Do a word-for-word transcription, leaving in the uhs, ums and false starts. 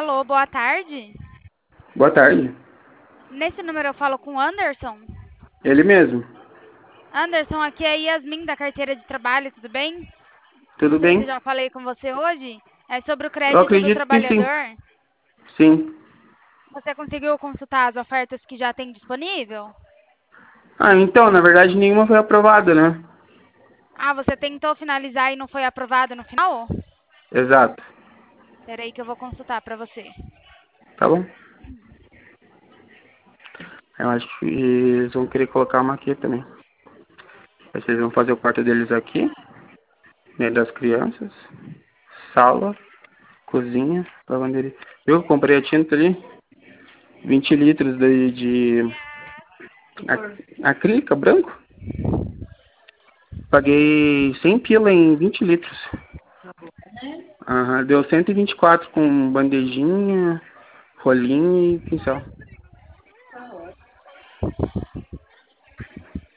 Alô, boa tarde. Boa tarde. Nesse número eu falo com o Anderson. Ele mesmo. Anderson, aqui é a Yasmin da carteira de trabalho, tudo bem? Não Tudo sei se bem? já falei com você hoje. É sobre o Eu crédito do acredito que sim. trabalhador. Sim. Você conseguiu consultar as ofertas que já tem disponível? Ah, então, na verdade, nenhuma foi aprovada, né? Ah, você tentou finalizar e não foi aprovado no final? Exato. Espera aí que eu vou consultar para você. Tá bom? Eu acho que eles vão querer colocar uma aqui também. Vocês vão fazer o quarto deles aqui, né, das crianças. Sala, cozinha, lavanderia. Eu comprei a tinta ali, vinte litros daí de ac- acrílica, branco. Paguei cem pila em vinte litros. Aham, deu cento e vinte e quatro com bandejinha, rolinho e pincel.